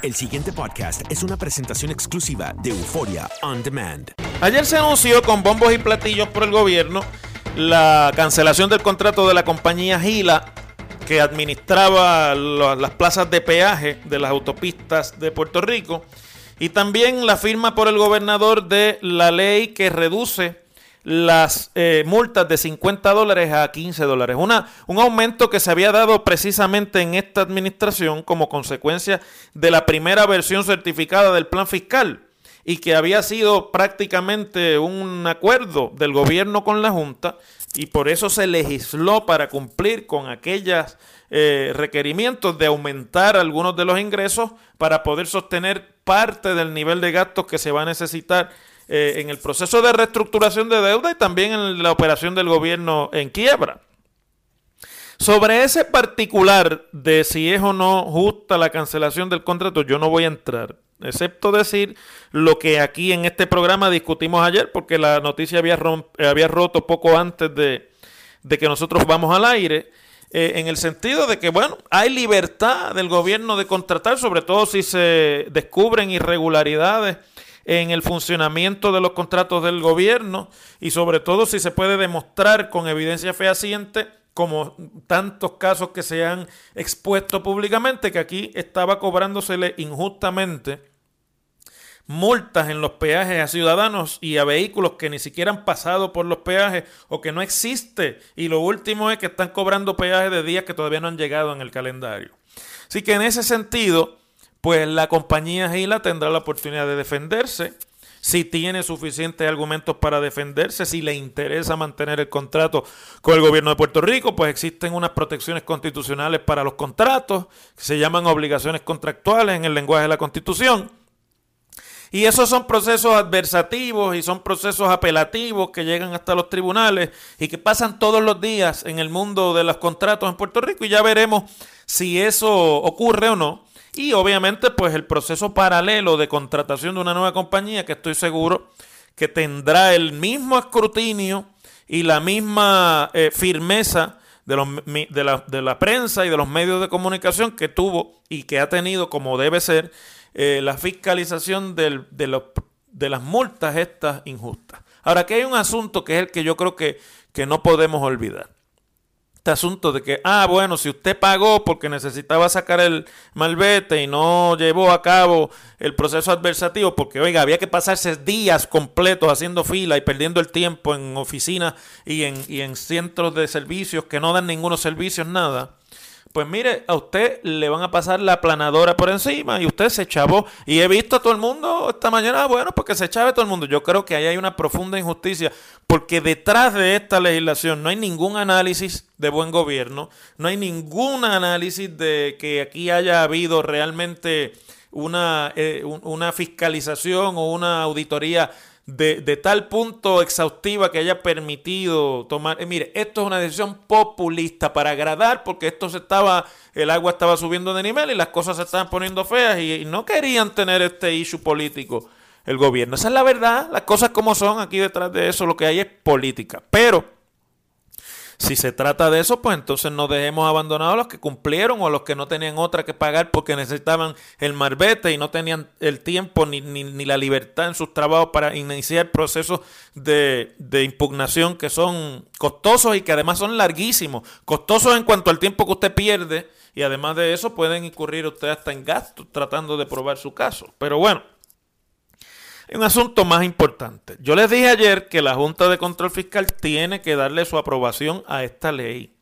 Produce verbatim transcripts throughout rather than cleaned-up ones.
El siguiente podcast es una presentación exclusiva de Euforia On Demand. Ayer se anunció con bombos y platillos por el gobierno la cancelación del contrato de la compañía Gila, que administraba lo, las plazas de peaje de las autopistas de Puerto Rico, y también la firma por el gobernador de la ley que reduce las eh, multas de cincuenta dólares a quince dólares. Una, un aumento que se había dado precisamente en esta administración como consecuencia de la primera versión certificada del plan fiscal y que había sido prácticamente un acuerdo del gobierno con la Junta, y por eso se legisló para cumplir con aquellos eh, requerimientos de aumentar algunos de los ingresos para poder sostener parte del nivel de gastos que se va a necesitar Eh, en el proceso de reestructuración de deuda y también en la operación del gobierno en quiebra. Sobre ese particular de si es o no justa la cancelación del contrato, yo no voy a entrar, excepto decir lo que aquí en este programa discutimos ayer, porque la noticia había, romp- había roto poco antes de, de que nosotros vamos al aire, eh, en el sentido de que, bueno, hay libertad del gobierno de contratar, sobre todo si se descubren irregularidades en el funcionamiento de los contratos del gobierno y sobre todo si se puede demostrar con evidencia fehaciente, como tantos casos que se han expuesto públicamente, que aquí estaba cobrándosele injustamente multas en los peajes a ciudadanos y a vehículos que ni siquiera han pasado por los peajes o que no existe, y lo último es que están cobrando peajes de días que todavía no han llegado en el calendario. Así que en ese sentido, pues la compañía Gila tendrá la oportunidad de defenderse, si tiene suficientes argumentos para defenderse, si le interesa mantener el contrato con el gobierno de Puerto Rico, pues existen unas protecciones constitucionales para los contratos, que se llaman obligaciones contractuales en el lenguaje de la Constitución. Y esos son procesos adversativos y son procesos apelativos que llegan hasta los tribunales y que pasan todos los días en el mundo de los contratos en Puerto Rico, y ya veremos si eso ocurre o no. Y obviamente pues el proceso paralelo de contratación de una nueva compañía, que estoy seguro que tendrá el mismo escrutinio y la misma eh, firmeza de, los, de, la, de la prensa y de los medios de comunicación que tuvo y que ha tenido, como debe ser, eh, la fiscalización del, de, los, de las multas estas injustas. Ahora, aquí hay un asunto que es el que yo creo que, que no podemos olvidar. Este asunto de que, ah, bueno, si usted pagó porque necesitaba sacar el malvete y no llevó a cabo el proceso adversativo, porque, oiga, había que pasarse días completos haciendo fila y perdiendo el tiempo en oficinas y en, y en centros de servicios que no dan ningunos servicios, nada. Pues mire, a usted le van a pasar la aplanadora por encima y usted se chavó. Y he visto a todo el mundo esta mañana, bueno, porque se chave todo el mundo. Yo creo que ahí hay una profunda injusticia, porque detrás de esta legislación no hay ningún análisis de buen gobierno, no hay ningún análisis de que aquí haya habido realmente una, eh, una fiscalización o una auditoría De, de tal punto exhaustiva que haya permitido tomar. Eh, mire, esto es una decisión populista para agradar, porque esto se estaba, el agua estaba subiendo de nivel y las cosas se estaban poniendo feas y, y no querían tener este issue político el gobierno. Esa es la verdad, las cosas como son. Aquí detrás de eso lo que hay es política. Pero si se trata de eso, pues entonces no dejemos abandonados a los que cumplieron o a los que no tenían otra que pagar porque necesitaban el marbete y no tenían el tiempo ni, ni, ni la libertad en sus trabajos para iniciar procesos de, de impugnación que son costosos y que además son larguísimos. Costosos en cuanto al tiempo que usted pierde, y además de eso pueden incurrir usted hasta en gastos tratando de probar su caso. Pero bueno, hay un asunto más importante. Yo les dije ayer que la Junta de Control Fiscal tiene que darle su aprobación a esta ley,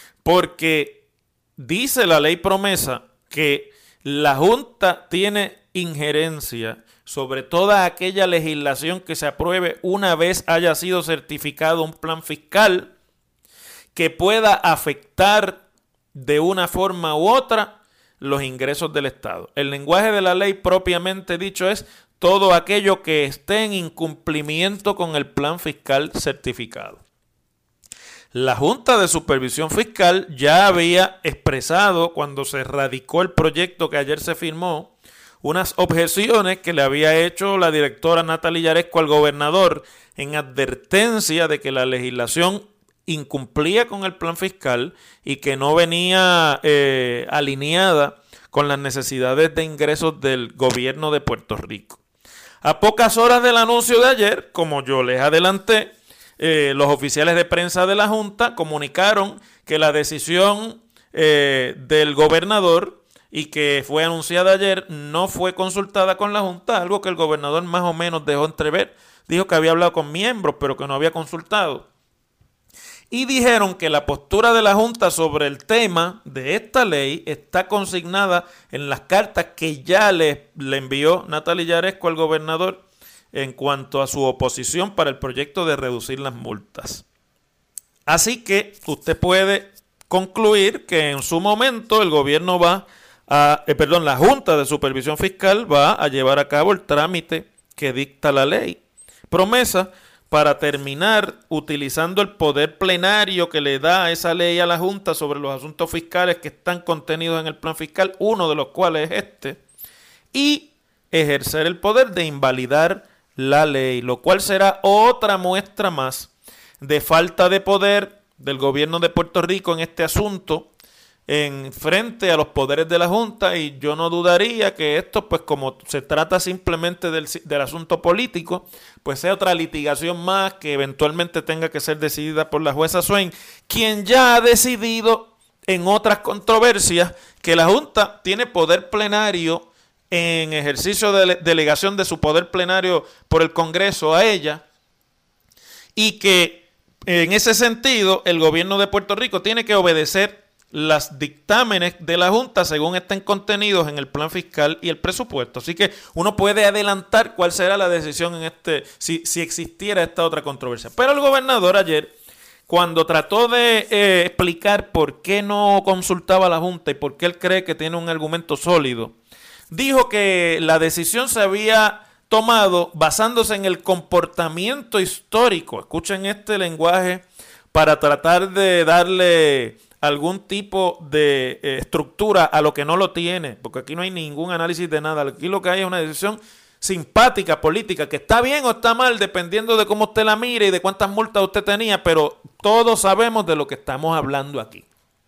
porque dice la ley promesa que la Junta tiene injerencia sobre toda aquella legislación que se apruebe una vez haya sido certificado un plan fiscal que pueda afectar de una forma u otra los ingresos del Estado. El lenguaje de la ley propiamente dicho es todo aquello que esté en incumplimiento con el plan fiscal certificado. La Junta de Supervisión Fiscal ya había expresado, cuando se radicó el proyecto que ayer se firmó, unas objeciones que le había hecho la directora Natalie Yaresco al gobernador en advertencia de que la legislación incumplía con el plan fiscal y que no venía eh, alineada con las necesidades de ingresos del gobierno de Puerto Rico. A pocas horas del anuncio de ayer, como yo les adelanté, eh, los oficiales de prensa de la Junta comunicaron que la decisión eh, del gobernador y que fue anunciada ayer no fue consultada con la Junta, algo que el gobernador más o menos dejó entrever. Dijo que había hablado con miembros, pero que no había consultado. Y dijeron que la postura de la Junta sobre el tema de esta ley está consignada en las cartas que ya le, le envió Natalie Yaresco al gobernador en cuanto a su oposición para el proyecto de reducir las multas. Así que usted puede concluir que en su momento el gobierno va a, eh, perdón, la Junta de Supervisión Fiscal va a llevar a cabo el trámite que dicta la ley. Promesa para terminar utilizando el poder plenario que le da esa ley a la Junta sobre los asuntos fiscales que están contenidos en el plan fiscal, uno de los cuales es este, y ejercer el poder de invalidar la ley, lo cual será otra muestra más de falta de poder del gobierno de Puerto Rico en este asunto en frente a los poderes de la Junta, y yo no dudaría que esto, pues como se trata simplemente del, del asunto político, pues sea otra litigación más que eventualmente tenga que ser decidida por la jueza Swain, quien ya ha decidido en otras controversias que la Junta tiene poder plenario en ejercicio de delegación de su poder plenario por el Congreso a ella, y que en ese sentido el gobierno de Puerto Rico tiene que obedecer los dictámenes de la Junta según estén contenidos en el plan fiscal y el presupuesto. Así que uno puede adelantar cuál será la decisión en este, si, si existiera esta otra controversia. Pero el gobernador ayer, cuando trató de eh, explicar por qué no consultaba a la Junta y por qué él cree que tiene un argumento sólido, dijo que la decisión se había tomado basándose en el comportamiento histórico. Escuchen este lenguaje para tratar de darle algún tipo de eh, estructura a lo que no lo tiene, porque aquí no hay ningún análisis de nada. Aquí lo que hay es una decisión simpática, política, que está bien o está mal, dependiendo de cómo usted la mire y de cuántas multas usted tenía, pero todos sabemos de lo que estamos hablando aquí.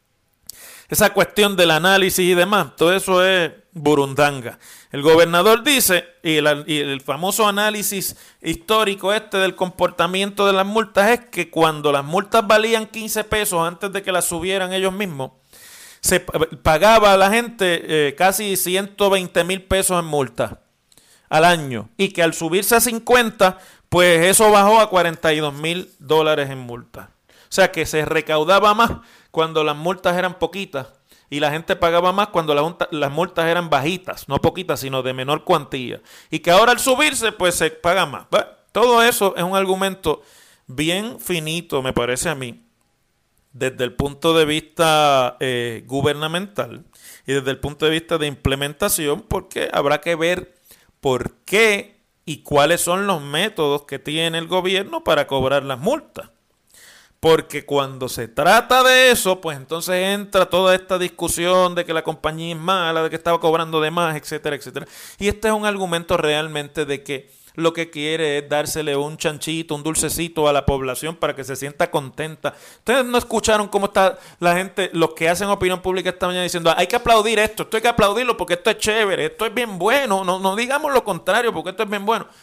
Esa cuestión del análisis y demás, todo eso es burundanga. El gobernador dice, y el, y el famoso análisis histórico este del comportamiento de las multas es que cuando las multas valían quince pesos antes de que las subieran ellos mismos, se pagaba a la gente eh, casi ciento veinte mil pesos en multas al año, y que al subirse a cincuenta, pues eso bajó a cuarenta y dos mil dólares en multas. O sea que se recaudaba más cuando las multas eran poquitas y la gente pagaba más cuando la junta, las multas eran bajitas, no poquitas, sino de menor cuantía. Y que ahora al subirse, pues se paga más. Bueno, todo eso es un argumento bien finito, me parece a mí, desde el punto de vista eh, gubernamental y desde el punto de vista de implementación, porque habrá que ver por qué y cuáles son los métodos que tiene el gobierno para cobrar las multas. Porque cuando se trata de eso, pues entonces entra toda esta discusión de que la compañía es mala, de que estaba cobrando de más, etcétera, etcétera. Y este es un argumento realmente de que lo que quiere es dársele un chanchito, un dulcecito a la población para que se sienta contenta. Ustedes no escucharon cómo está la gente, los que hacen opinión pública esta mañana diciendo, hay que aplaudir esto, esto hay que aplaudirlo porque esto es chévere, esto es bien bueno, no, no digamos lo contrario porque esto es bien bueno.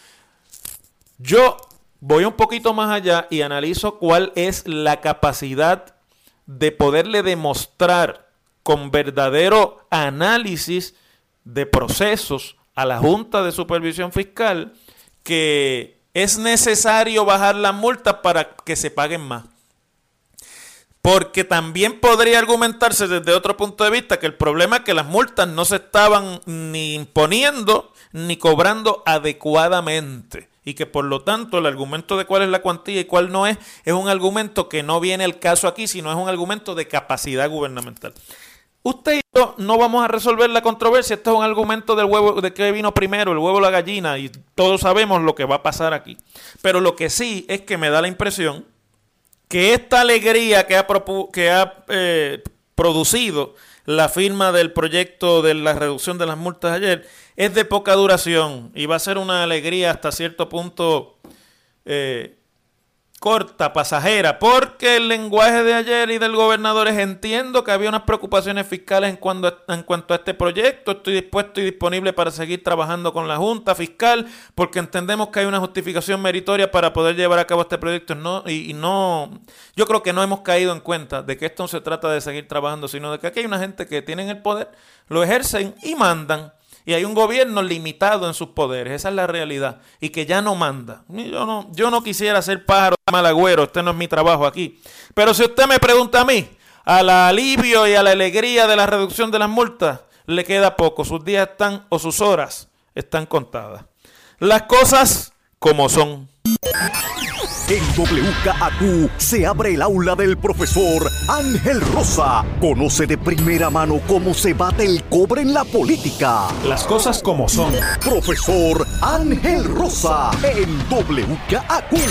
Yo voy un poquito más allá y analizo cuál es la capacidad de poderle demostrar con verdadero análisis de procesos a la Junta de Supervisión Fiscal que es necesario bajar las multas para que se paguen más. Porque también podría argumentarse desde otro punto de vista que el problema es que las multas no se estaban ni imponiendo ni cobrando adecuadamente. Y que por lo tanto el argumento de cuál es la cuantía y cuál no es, es un argumento que no viene al caso aquí, sino es un argumento de capacidad gubernamental. Usted y yo no vamos a resolver la controversia, este es un argumento del huevo, de qué vino primero, el huevo o la gallina, y todos sabemos lo que va a pasar aquí. Pero lo que sí es que me da la impresión que esta alegría que ha, propu- que ha eh, producido la firma del proyecto de la reducción de las multas ayer es de poca duración y va a ser una alegría hasta cierto punto eh, corta, pasajera, porque el lenguaje de ayer y del gobernador es: entiendo que había unas preocupaciones fiscales en cuanto, a, en cuanto a este proyecto, estoy dispuesto y disponible para seguir trabajando con la Junta Fiscal, porque entendemos que hay una justificación meritoria para poder llevar a cabo este proyecto. No, y, y no, yo creo que no hemos caído en cuenta de que esto no se trata de seguir trabajando, sino de que aquí hay una gente que tienen el poder, lo ejercen y mandan. Y hay un gobierno limitado en sus poderes, esa es la realidad, y que ya no manda. Yo no, yo no quisiera ser pájaro de mal agüero, este no es mi trabajo aquí. Pero si usted me pregunta a mí, al alivio y a la alegría de la reducción de las multas, le queda poco, sus días están, o sus horas están contadas. Las cosas como son. En W K A Q se abre el aula del profesor Ángel Rosa. Conoce de primera mano cómo se bate el cobre en la política. Las cosas como son. Profesor Ángel Rosa en W K A Q.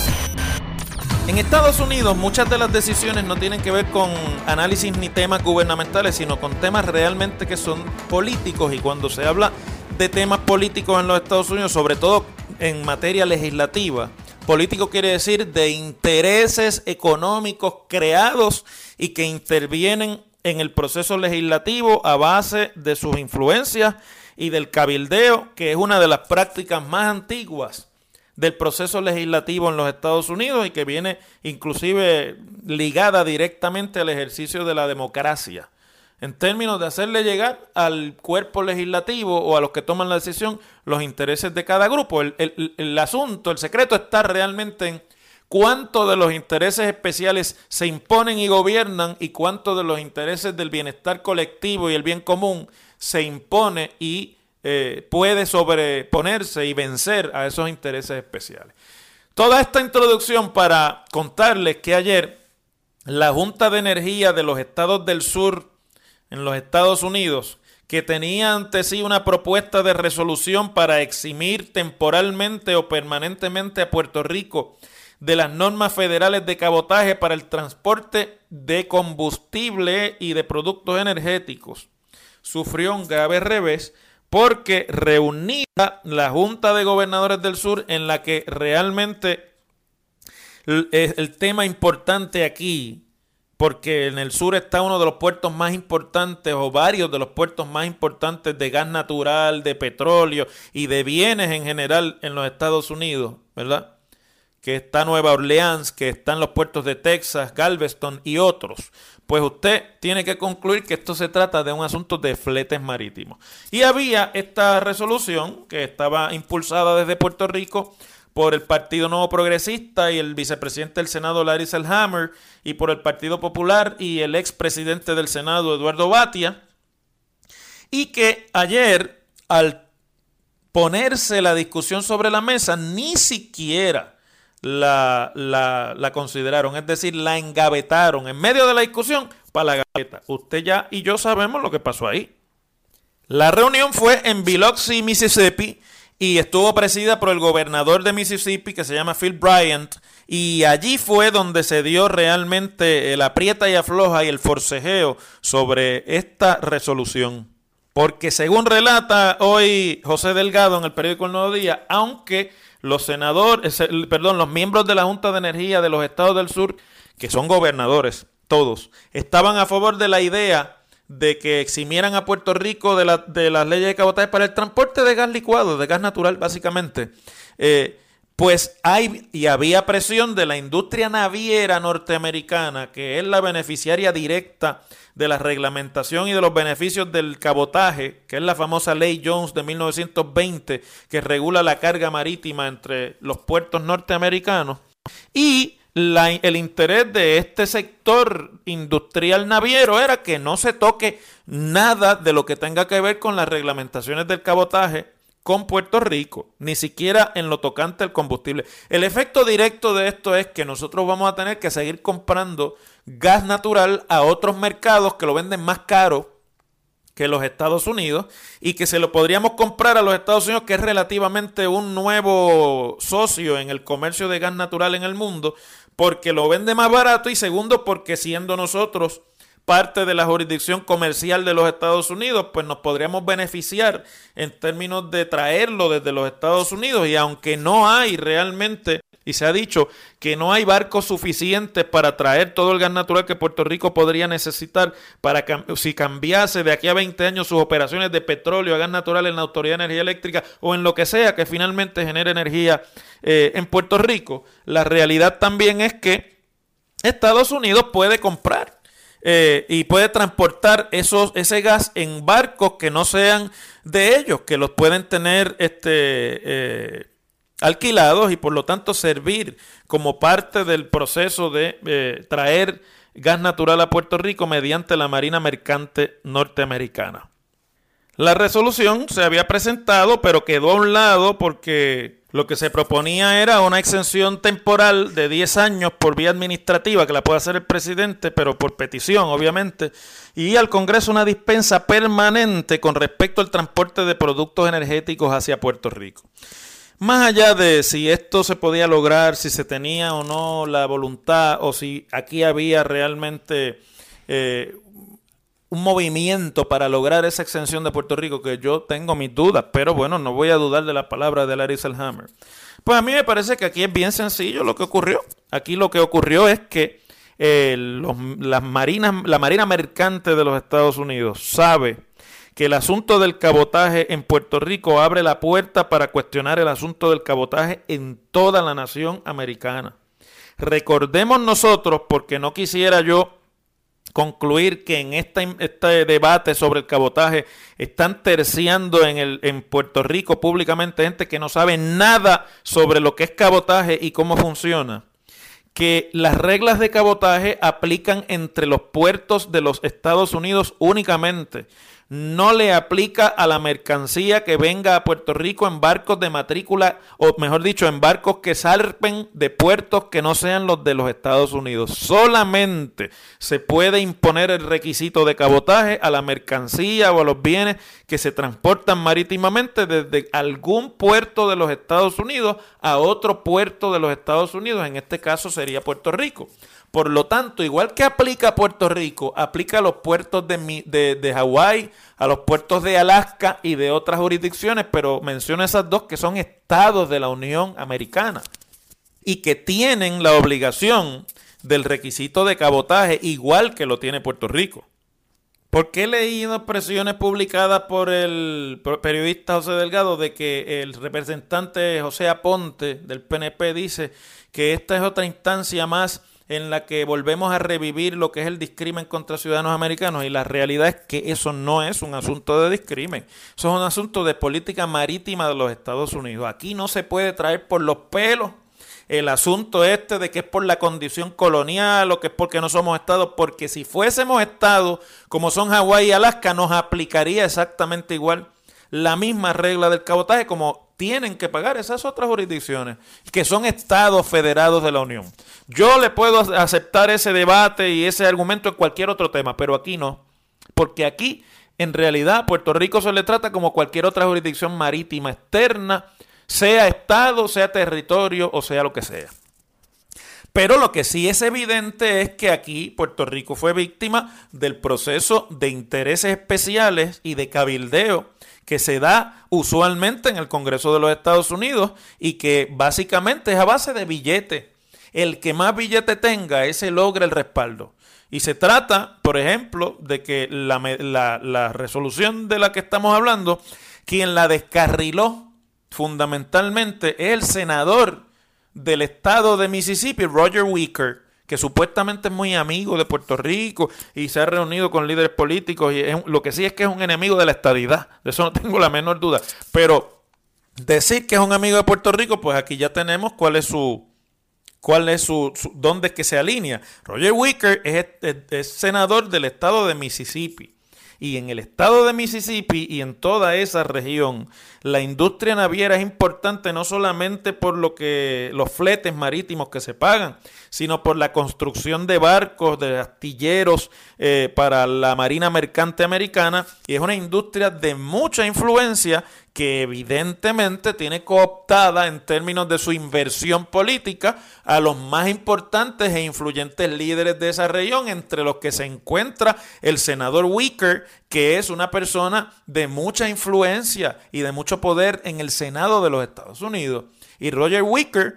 En Estados Unidos muchas de las decisiones no tienen que ver con análisis ni temas gubernamentales, sino con temas realmente que son políticos. Y cuando se habla de temas políticos en los Estados Unidos, sobre todo en materia legislativa, político quiere decir de intereses económicos creados y que intervienen en el proceso legislativo a base de sus influencias y del cabildeo, que es una de las prácticas más antiguas del proceso legislativo en los Estados Unidos y que viene inclusive ligada directamente al ejercicio de la democracia, en términos de hacerle llegar al cuerpo legislativo o a los que toman la decisión los intereses de cada grupo. El, el, el asunto, el secreto está realmente en cuánto de los intereses especiales se imponen y gobiernan y cuánto de los intereses del bienestar colectivo y el bien común se impone y eh, puede sobreponerse y vencer a esos intereses especiales. Toda esta introducción para contarles que ayer la Junta de Energía de los Estados del Sur en los Estados Unidos, que tenía ante sí una propuesta de resolución para eximir temporalmente o permanentemente a Puerto Rico de las normas federales de cabotaje para el transporte de combustible y de productos energéticos, sufrió un grave revés porque reunía la Junta de Gobernadores del Sur, en la que realmente el, el tema importante aquí, porque en el sur está uno de los puertos más importantes o varios de los puertos más importantes de gas natural, de petróleo y de bienes en general en los Estados Unidos, ¿verdad? Que está Nueva Orleans, que están los puertos de Texas, Galveston y otros. Pues usted tiene que concluir que esto se trata de un asunto de fletes marítimos. Y había esta resolución que estaba impulsada desde Puerto Rico por el Partido Nuevo Progresista y el vicepresidente del Senado, Larry Selhammer, y por el Partido Popular y el expresidente del Senado, Eduardo Batia, y que ayer, al ponerse la discusión sobre la mesa, ni siquiera la, la, la consideraron, es decir, la engavetaron en medio de la discusión para la gaveta. Usted ya y yo sabemos lo que pasó ahí. La reunión fue en Biloxi, Mississippi, y estuvo presidida por el gobernador de Mississippi, que se llama Phil Bryant, y allí fue donde se dio realmente el aprieta y afloja y el forcejeo sobre esta resolución. Porque según relata hoy José Delgado en el periódico El Nuevo Día, aunque los senadores, perdón, los miembros de la Junta de Energía de los Estados del Sur, que son gobernadores, todos, estaban a favor de la idea de que eximieran a Puerto Rico de, la, de las leyes de cabotaje para el transporte de gas licuado, de gas natural básicamente, eh, pues hay y había presión de la industria naviera norteamericana, que es la beneficiaria directa de la reglamentación y de los beneficios del cabotaje, que es la famosa Ley Jones de mil novecientos veinte, que regula la carga marítima entre los puertos norteamericanos, y La, el interés de este sector industrial naviero era que no se toque nada de lo que tenga que ver con las reglamentaciones del cabotaje con Puerto Rico, ni siquiera en lo tocante al combustible. El efecto directo de esto es que nosotros vamos a tener que seguir comprando gas natural a otros mercados que lo venden más caro que los Estados Unidos, y que se lo podríamos comprar a los Estados Unidos, que es relativamente un nuevo socio en el comercio de gas natural en el mundo, porque lo vende más barato, y segundo, porque siendo nosotros parte de la jurisdicción comercial de los Estados Unidos, pues nos podríamos beneficiar en términos de traerlo desde los Estados Unidos. Y aunque no hay realmente, y se ha dicho que no hay barcos suficientes para traer todo el gas natural que Puerto Rico podría necesitar para si cambiase de aquí a veinte años sus operaciones de petróleo a gas natural en la Autoridad de Energía Eléctrica o en lo que sea que finalmente genere energía eh, en Puerto Rico, la realidad también es que Estados Unidos puede comprar Eh, y puede transportar esos, ese gas en barcos que no sean de ellos, que los pueden tener este, eh, alquilados y por lo tanto servir como parte del proceso de eh, traer gas natural a Puerto Rico mediante la Marina Mercante norteamericana. La resolución se había presentado, pero quedó a un lado porque lo que se proponía era una exención temporal de diez años por vía administrativa, que la puede hacer el presidente, pero por petición, obviamente, y al Congreso una dispensa permanente con respecto al transporte de productos energéticos hacia Puerto Rico. Más allá de si esto se podía lograr, si se tenía o no la voluntad, o si aquí había realmente eh, un movimiento para lograr esa exención de Puerto Rico, que yo tengo mis dudas, pero bueno, no voy a dudar de la palabra de Larry Selhammer. Pues a mí me parece que aquí es bien sencillo lo que ocurrió. Aquí lo que ocurrió es que eh, los, las marinas, la Marina Mercante de los Estados Unidos sabe que el asunto del cabotaje en Puerto Rico abre la puerta para cuestionar el asunto del cabotaje en toda la nación americana. Recordemos nosotros, porque no quisiera yo concluir que en esta, este debate sobre el cabotaje están terciando en, el, en Puerto Rico públicamente gente que no sabe nada sobre lo que es cabotaje y cómo funciona. Que las reglas de cabotaje aplican entre los puertos de los Estados Unidos únicamente. No le aplica a la mercancía que venga a Puerto Rico en barcos de matrícula, o mejor dicho, en barcos que zarpen de puertos que no sean los de los Estados Unidos. Solamente se puede imponer el requisito de cabotaje a la mercancía o a los bienes que se transportan marítimamente desde algún puerto de los Estados Unidos a otro puerto de los Estados Unidos. En este caso sería Puerto Rico. Por lo tanto, igual que aplica a Puerto Rico, aplica a los puertos de, de, de Hawái, a los puertos de Alaska y de otras jurisdicciones, pero menciono esas dos que son estados de la Unión Americana y que tienen la obligación del requisito de cabotaje igual que lo tiene Puerto Rico. ¿Por qué leí unas expresiones publicadas por el periodista José Delgado de que el representante José Aponte del P N P dice que esta es otra instancia más en la que volvemos a revivir lo que es el discrimen contra ciudadanos americanos? Y la realidad es que eso no es un asunto de discrimen, eso es un asunto de política marítima de los Estados Unidos. Aquí no se puede traer por los pelos el asunto este de que es por la condición colonial o que es porque no somos estados, porque si fuésemos estados como son Hawái y Alaska, nos aplicaría exactamente igual la misma regla del cabotaje como tienen que pagar esas otras jurisdicciones que son estados federados de la Unión. Yo le puedo aceptar ese debate y ese argumento en cualquier otro tema, pero aquí no, porque aquí en realidad a Puerto Rico se le trata como cualquier otra jurisdicción marítima externa, sea estado, sea territorio o sea lo que sea. Pero lo que sí es evidente es que aquí Puerto Rico fue víctima del proceso de intereses especiales y de cabildeo que se da usualmente en el Congreso de los Estados Unidos y que básicamente es a base de billete. El que más billete tenga, ese logra el respaldo. Y se trata, por ejemplo, de que la, la, la resolución de la que estamos hablando, quien la descarriló fundamentalmente es el senador del estado de Mississippi, Roger Wicker, que supuestamente es muy amigo de Puerto Rico y se ha reunido con líderes políticos, y es, lo que sí es que es un enemigo de la estadidad, de eso no tengo la menor duda, pero decir que es un amigo de Puerto Rico, pues aquí ya tenemos cuál es su, cuál es su, su dónde es que se alinea. Roger Wicker es, es, es senador del estado de Mississippi. Y en el estado de Mississippi y en toda esa región, la industria naviera es importante no solamente por lo que los fletes marítimos que se pagan, sino por la construcción de barcos, de astilleros eh, para la Marina Mercante Americana. Y es una industria de mucha influencia que evidentemente tiene cooptada en términos de su inversión política a los más importantes e influyentes líderes de esa región, entre los que se encuentra el senador Wicker, que es una persona de mucha influencia y de mucho poder en el Senado de los Estados Unidos. Y Roger Wicker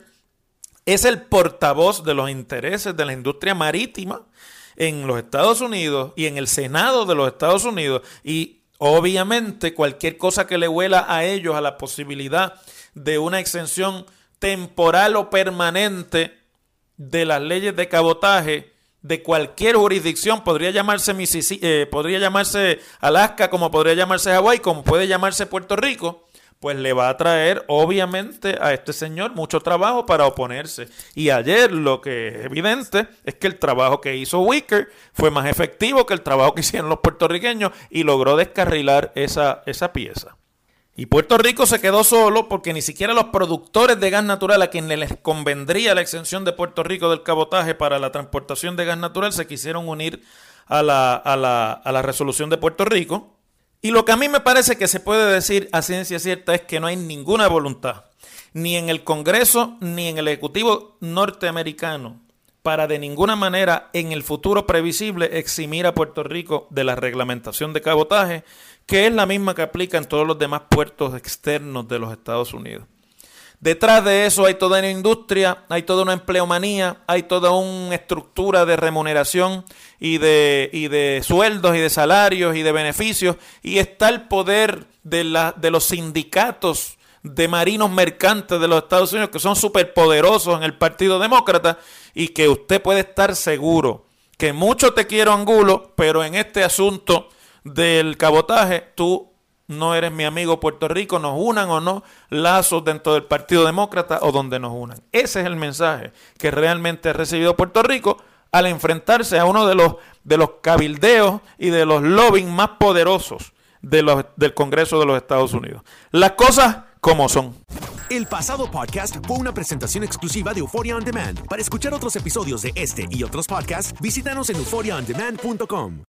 es el portavoz de los intereses de la industria marítima en los Estados Unidos y en el Senado de los Estados Unidos, y obviamente cualquier cosa que le huela a ellos a la posibilidad de una exención temporal o permanente de las leyes de cabotaje de cualquier jurisdicción, podría llamarse Mississippi, eh, podría llamarse Alaska, como podría llamarse Hawái, como puede llamarse Puerto Rico, pues le va a traer obviamente a este señor mucho trabajo para oponerse. Y ayer lo que es evidente es que el trabajo que hizo Wicker fue más efectivo que el trabajo que hicieron los puertorriqueños y logró descarrilar esa, esa pieza. Y Puerto Rico se quedó solo porque ni siquiera los productores de gas natural, a quienes les convendría la exención de Puerto Rico del cabotaje para la transportación de gas natural, se quisieron unir a la, a la, a la resolución de Puerto Rico. Y lo que a mí me parece que se puede decir a ciencia cierta es que no hay ninguna voluntad, ni en el Congreso ni en el Ejecutivo norteamericano, para de ninguna manera en el futuro previsible eximir a Puerto Rico de la reglamentación de cabotaje, que es la misma que aplica en todos los demás puertos externos de los Estados Unidos. Detrás de eso hay toda una industria, hay toda una empleomanía, hay toda una estructura de remuneración y de, y de sueldos y de salarios y de beneficios, y está el poder de, la, de los sindicatos de marinos mercantes de los Estados Unidos, que son superpoderosos en el Partido Demócrata, y que usted puede estar seguro que mucho te quiero, Angulo, pero en este asunto del cabotaje tú no eres mi amigo Puerto Rico, nos unan o no lazos dentro del Partido Demócrata o donde nos unan. Ese es el mensaje que realmente ha recibido Puerto Rico al enfrentarse a uno de los, de los cabildeos y de los lobbying más poderosos de los, del Congreso de los Estados Unidos. Las cosas como son. El pasado podcast fue una presentación exclusiva de Euphoria On Demand. Para escuchar otros episodios de este y otros podcasts, visítanos en euphoria on demand punto com.